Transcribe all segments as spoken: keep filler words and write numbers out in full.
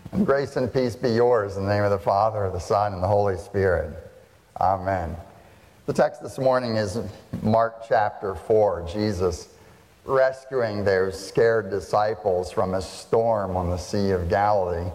And grace and peace be yours in the name of the Father, the Son, and the Holy Spirit. Amen. The text this morning is Mark chapter four, Jesus rescuing those scared disciples from a storm on the Sea of Galilee.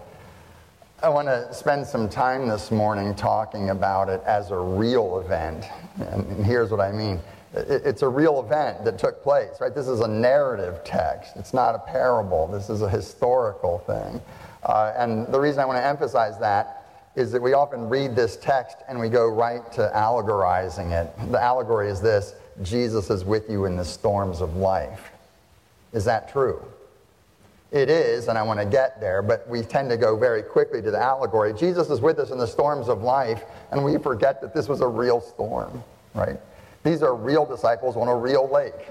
I want to spend some time this morning talking about it as a real event. And here's what I mean. It's a real event that took place, right? This is a narrative text. It's not a parable. This is a historical thing. Uh, and the reason I want to emphasize that is that we often read this text and we go right to allegorizing it. The allegory is this: Jesus is with you in the storms of life. Is that true? It is, and I want to get there, but we tend to go very quickly to the allegory. Jesus is with us in the storms of life, and we forget that this was a real storm, right? These are real disciples on a real lake.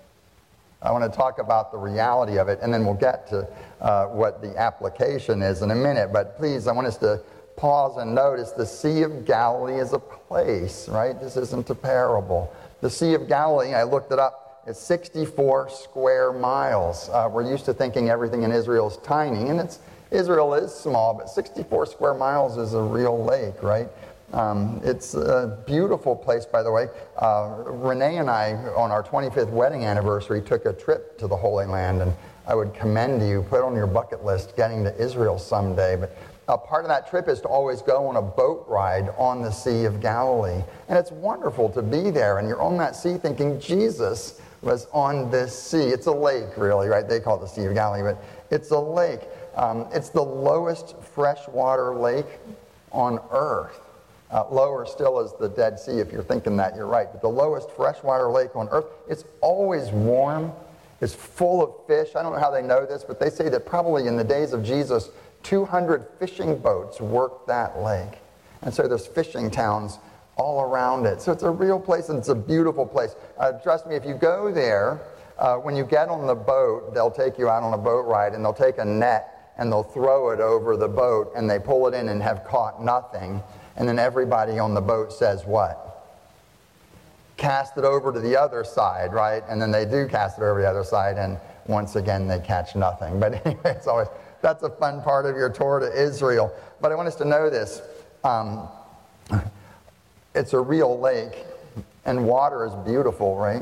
I want to talk about the reality of it, and then we'll get to uh, what the application is in a minute. But please, I want us to pause and notice the Sea of Galilee is a place, right? This isn't a parable. The Sea of Galilee, I looked it up, it's sixty-four square miles. Uh, we're used to thinking everything in Israel is tiny, and it's Israel is small, but sixty-four square miles is a real lake, right? Um, it's a beautiful place, by the way. Uh, Renee and I, on our twenty-fifth wedding anniversary, took a trip to the Holy Land, and I would commend you, put on your bucket list, getting to Israel someday. But uh, part of that trip is to always go on a boat ride on the Sea of Galilee. And it's wonderful to be there, and you're on that sea thinking Jesus was on this sea. It's a lake, really, right? They call it the Sea of Galilee, but it's a lake. Um, it's the lowest freshwater lake on earth. Uh, lower still is the Dead Sea, if you're thinking that, you're right. But the lowest freshwater lake on earth, it's always warm. It's full of fish. I don't know how they know this, but they say that probably in the days of Jesus, two hundred fishing boats worked that lake. And so there's fishing towns all around it. So it's a real place, and it's a beautiful place. Uh, trust me, if you go there, uh, when you get on the boat, they'll take you out on a boat ride, and they'll take a net, and they'll throw it over the boat, and they pull it in and have caught nothing. And then everybody on the boat says what? Cast it over to the other side, right? And then they do cast it over the other side, and once again they catch nothing. But anyway, it's always, that's a fun part of your tour to Israel. But I want us to know this. Um, it's a real lake, and water is beautiful, right?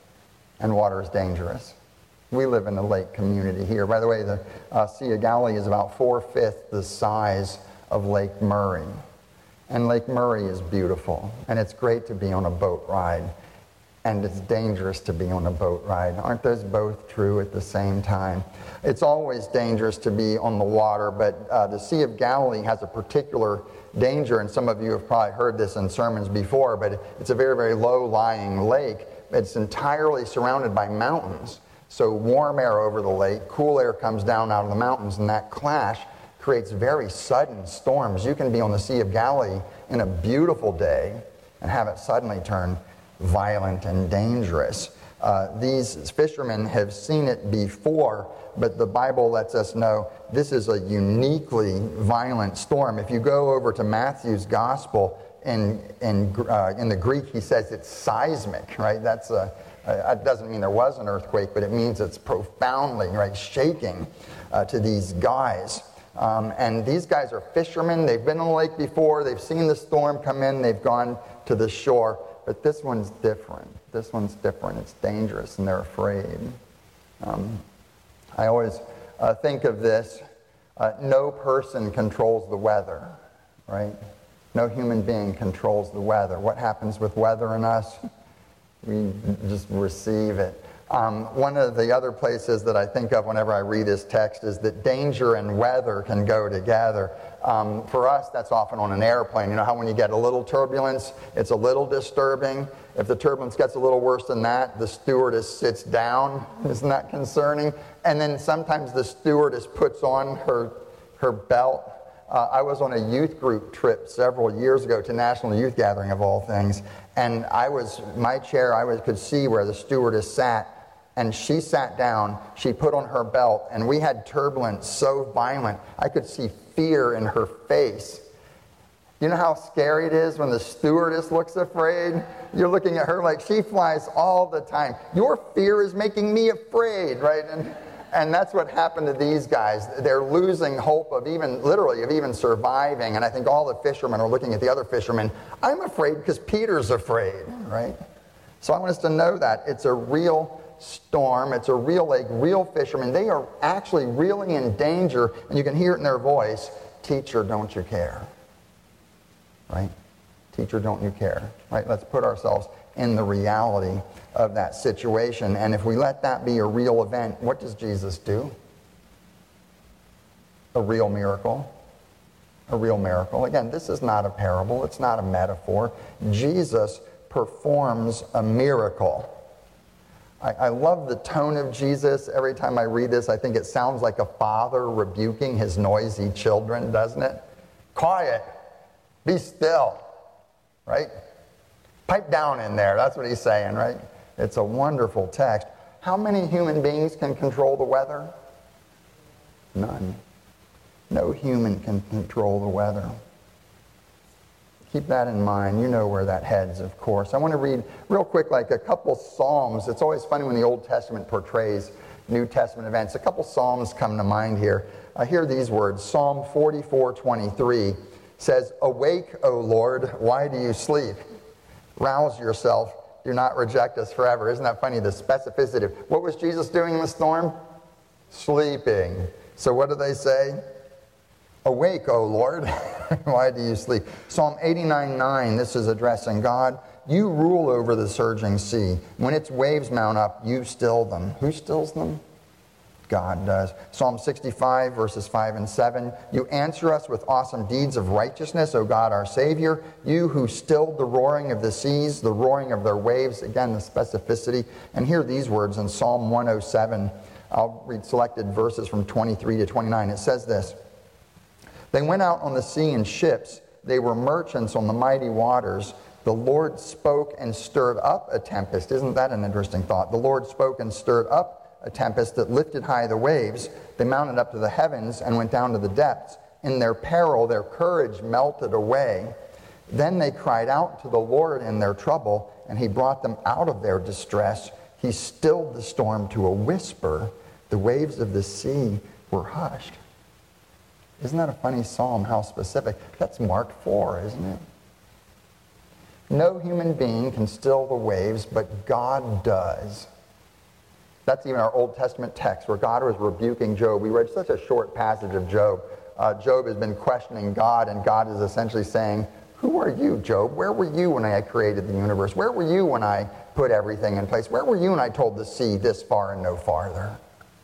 And water is dangerous. We live in a lake community here. By the way, the uh, Sea of Galilee is about four-fifths the size of Lake Murray. And Lake Murray is beautiful, and it's great to be on a boat ride, and it's dangerous to be on a boat ride. Aren't those both true at the same time? It's always dangerous to be on the water, but uh, the Sea of Galilee has a particular danger, and some of you have probably heard this in sermons before, but it's a very, very low-lying lake. It's entirely surrounded by mountains. So warm air over the lake, cool air comes down out of the mountains, and that clash creates very sudden storms. You can be on the Sea of Galilee in a beautiful day and have it suddenly turn violent and dangerous. Uh, these fishermen have seen it before, but the Bible lets us know this is a uniquely violent storm. If you go over to Matthew's Gospel, in, in, uh, in the Greek he says it's seismic, right? That's a, uh, it doesn't mean there was an earthquake, but it means it's profoundly, right, shaking uh, to these guys. Um, and these guys are fishermen. They've been on the lake before. They've seen the storm come in. They've gone to the shore. But this one's different. This one's different. It's dangerous, and they're afraid. Um, I always uh, think of this. Uh, no person controls the weather, right? No human being controls the weather. What happens with weather and us? We just receive it. Um, one of the other places that I think of whenever I read this text is that danger and weather can go together. Um, for us, that's often on an airplane. You know how when you get a little turbulence, it's a little disturbing? If the turbulence gets a little worse than that, the stewardess sits down. Isn't that concerning? And then sometimes the stewardess puts on her, her belt. Uh, I was on a youth group trip several years ago to National Youth Gathering, of all things, and I was, my chair, I was, could see where the stewardess sat, and she sat down, she put on her belt, and we had turbulence so violent, I could see fear in her face. You know how scary it is when the stewardess looks afraid? You're looking at her like she flies all the time. Your fear is making me afraid, right? And, And that's what happened to these guys. They're losing hope of even, literally, of even surviving. And I think all the fishermen are looking at the other fishermen. I'm afraid because Peter's afraid, right? So I want us to know that. It's a real storm. It's a real lake, real fishermen. They are actually really in danger. And you can hear it in their voice. Teacher, don't you care? Right? Teacher, don't you care? Right? Let's put ourselves in the reality of that situation. And if we let that be a real event, what does Jesus do? A real miracle. A real miracle. Again, this is not a parable. It's not a metaphor. Jesus performs a miracle. I, I love the tone of Jesus. Every time I read this, I think it sounds like a father rebuking his noisy children, doesn't it? Quiet. Be still. Right? Pipe down in there. That's what he's saying, right? It's a wonderful text. How many human beings can control the weather? None. No human can control the weather. Keep that in mind. You know where that heads, of course. I want to read real quick like a couple Psalms. It's always funny when the Old Testament portrays New Testament events. A couple Psalms come to mind here. I hear these words. Psalm forty-four twenty-three says, "Awake, O Lord, why do you sleep? Rouse yourself, do not reject us forever." Isn't that funny, the specificity? What was Jesus doing in the storm? Sleeping. So what do they say? Awake, O Lord, why do you sleep? Psalm eighty-nine nine, this is addressing God. You rule over the surging sea. When its waves mount up, you still them. Who stills them? God does. Psalm sixty-five, verses five and seven. You answer us with awesome deeds of righteousness, O God, our Savior. You who stilled the roaring of the seas, the roaring of their waves. Again, the specificity. And hear these words in Psalm one oh seven. I'll read selected verses from twenty-three to twenty-nine. It says this. They went out on the sea in ships. They were merchants on the mighty waters. The Lord spoke and stirred up a tempest. Isn't that an interesting thought? The Lord spoke and stirred up a tempest that lifted high the waves. They mounted up to the heavens and went down to the depths. In their peril, their courage melted away. Then they cried out to the Lord in their trouble, and he brought them out of their distress. He stilled the storm to a whisper. The waves of the sea were hushed. Isn't that a funny psalm, how specific? That's Mark four, isn't it? No human being can still the waves, but God does. That's even our Old Testament text where God was rebuking Job. We read such a short passage of Job. Uh, Job has been questioning God, and God is essentially saying, who are you, Job? Where were you when I created the universe? Where were you when I put everything in place? Where were you when I told the sea this far and no farther?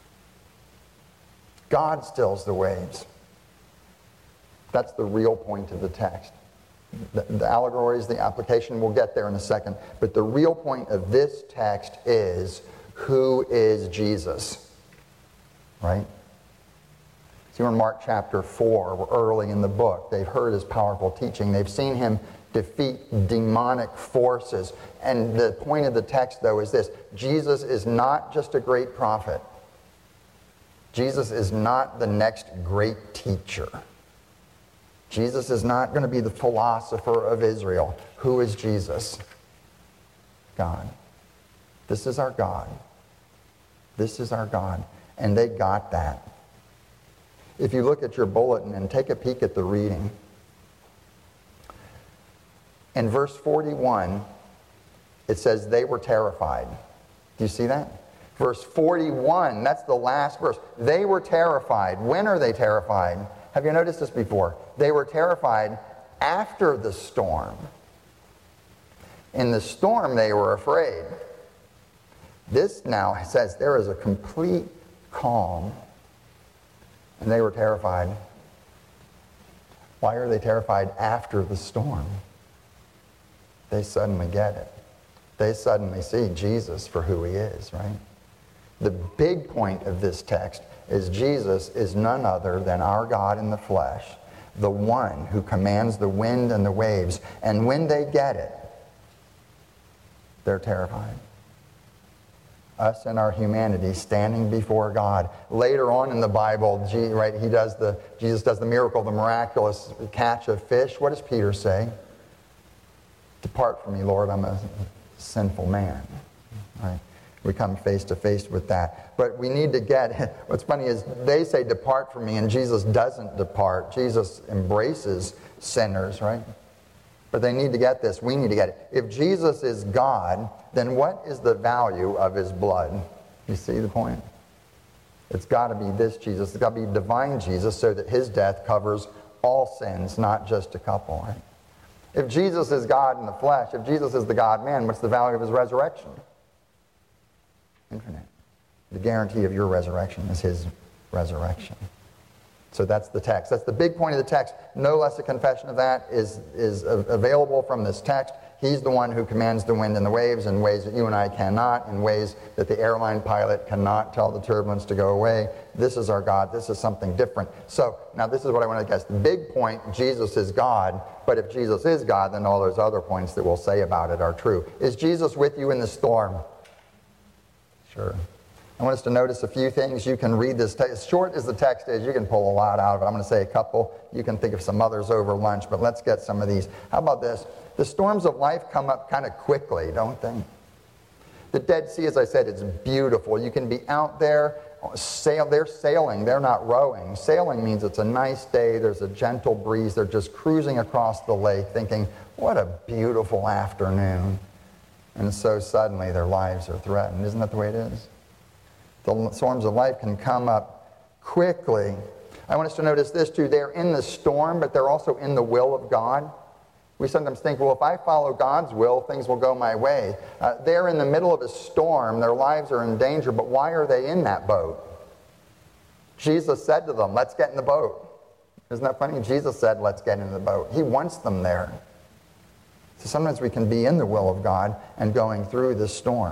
God stills the waves. That's the real point of the text. The, the allegories, the application, we'll get there in a second. But the real point of this text is, who is Jesus? Right? See, we're in Mark chapter four. We're early in the book. They've heard his powerful teaching. They've seen him defeat demonic forces. And the point of the text, though, is this. Jesus is not just a great prophet. Jesus is not the next great teacher. Jesus is not going to be the philosopher of Israel. Who is Jesus? God. This is our God. This is our God. And they got that. If you look at your bulletin and take a peek at the reading, in verse forty-one, it says they were terrified. Do you see that? Verse forty-one, that's the last verse. They were terrified. When are they terrified? Have you noticed this before? They were terrified after the storm. In the storm, they were afraid. This now says there is a complete calm, and they were terrified. Why are they terrified after the storm? They suddenly get it. They suddenly see Jesus for who he is, right? The big point of this text is Jesus is none other than our God in the flesh, the one who commands the wind and the waves. And when they get it, they're terrified. Us and our humanity standing before God. Later on in the Bible, right, he does the, Jesus does the miracle, the miraculous catch of fish. What does Peter say? Depart from me, Lord, I'm a sinful man. Right? We come face to face with that. But we need to get, what's funny is they say, depart from me, and Jesus doesn't depart. Jesus embraces sinners, right? But they need to get this. We need to get it. If Jesus is God, then what is the value of his blood? You see the point? It's got to be this Jesus. It's got to be divine Jesus so that his death covers all sins, not just a couple, right? If Jesus is God in the flesh, if Jesus is the God-man, what's the value of his resurrection? Infinite. The guarantee of your resurrection is his resurrection. So that's the text. That's the big point of the text. No less a confession of that is, is available from this text. He's the one who commands the wind and the waves in ways that you and I cannot, in ways that the airline pilot cannot tell the turbulence to go away. This is our God. This is something different. So now this is what I want to guess. The big point, Jesus is God. But if Jesus is God, then all those other points that we'll say about it are true. Is Jesus with you in the storm? Sure. I want us to notice a few things. You can read this text. As short as the text is, you can pull a lot out of it. I'm going to say a couple. You can think of some others over lunch, but let's get some of these. How about this? The storms of life come up kind of quickly, don't they? The Dead Sea, as I said, it's beautiful. You can be out there, sail. They're sailing. They're not rowing. Sailing means it's a nice day. There's a gentle breeze. They're just cruising across the lake thinking, what a beautiful afternoon. And so suddenly their lives are threatened. Isn't that the way it is? The storms of life can come up quickly. I want us to notice this too. They're in the storm, but they're also in the will of God. We sometimes think, well, if I follow God's will, things will go my way. Uh, they're in the middle of a storm. Their lives are in danger, but why are they in that boat? Jesus said to them, let's get in the boat. Isn't that funny? Jesus said, let's get in the boat. He wants them there. So sometimes we can be in the will of God and going through this storm.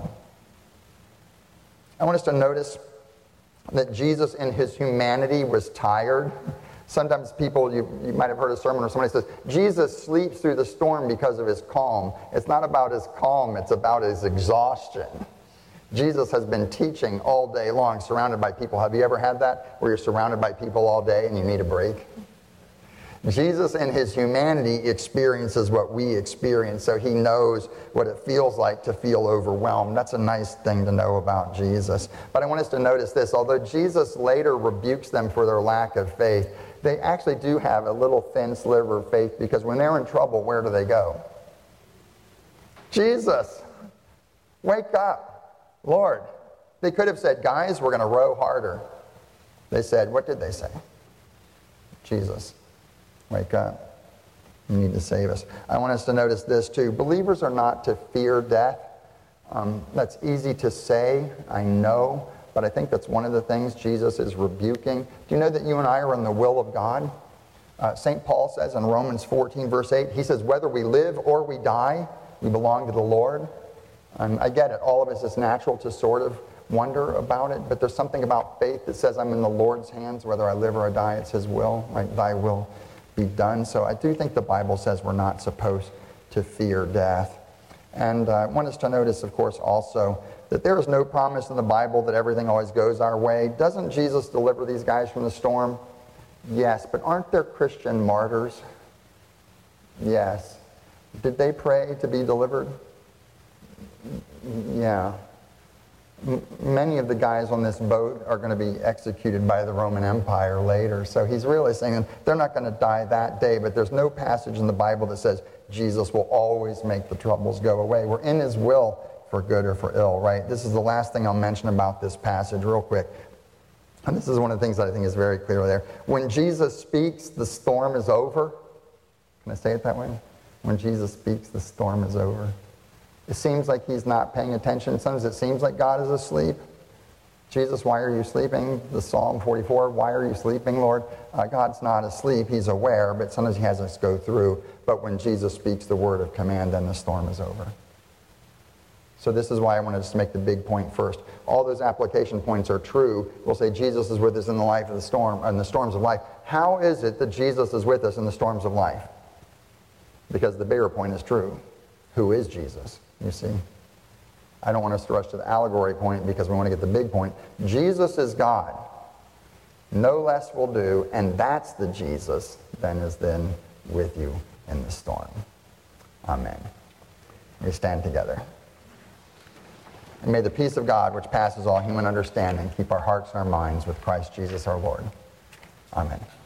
I want us to notice that Jesus in his humanity was tired. Sometimes people, you, you might have heard a sermon where somebody says, Jesus sleeps through the storm because of his calm. It's not about his calm, it's about his exhaustion. Jesus has been teaching all day long, surrounded by people. Have you ever had that, where you're surrounded by people all day and you need a break? Jesus in his humanity experiences what we experience, so he knows what it feels like to feel overwhelmed. That's a nice thing to know about Jesus. But I want us to notice this. Although Jesus later rebukes them for their lack of faith, they actually do have a little thin sliver of faith, because when they're in trouble, where do they go? Jesus, wake up, Lord. They could have said, guys, we're going to row harder. They said, what did they say? Jesus, wake up. You need to save us. I want us to notice this too. Believers are not to fear death. Um, that's easy to say, I know, but I think that's one of the things Jesus is rebuking. Do you know that you and I are in the will of God? Uh, Saint Paul says in Romans fourteen, verse eight, he says, whether we live or we die, we belong to the Lord. Um, I get it. All of us, it's natural to sort of wonder about it, but there's something about faith that says I'm in the Lord's hands. Whether I live or I die, it's his will. Right? Thy will be done. So I do think the Bible says we're not supposed to fear death. And uh, I want us to notice, of course, also that there is no promise in the Bible that everything always goes our way. Doesn't Jesus deliver these guys from the storm? Yes, but aren't there Christian martyrs? Yes. Did they pray to be delivered? Yeah. M- many of the guys on this boat are going to be executed by the Roman Empire later. So he's really saying they're not going to die that day, but there's no passage in the Bible that says Jesus will always make the troubles go away. We're in his will for good or for ill, right? This is the last thing I'll mention about this passage real quick. And this is one of the things that I think is very clear there. When Jesus speaks, the storm is over. Can I say it that way? When Jesus speaks, the storm is over. It seems like he's not paying attention. Sometimes it seems like God is asleep. Jesus, why are you sleeping? The Psalm forty-four, why are you sleeping, Lord? Uh, God's not asleep. He's aware, but sometimes he has us go through. But when Jesus speaks the word of command, then the storm is over. So this is why I wanted us to make the big point first. All those application points are true. We'll say Jesus is with us in the life of the storm, in the storms of life. How is it that Jesus is with us in the storms of life? Because the bigger point is true. Who is Jesus? You see? I don't want us to rush to the allegory point because we want to get the big point. Jesus is God. No less will do, and that's the Jesus that is then with you in the storm. Amen. We stand together. And may the peace of God, which passes all human understanding, keep our hearts and our minds with Christ Jesus our Lord. Amen.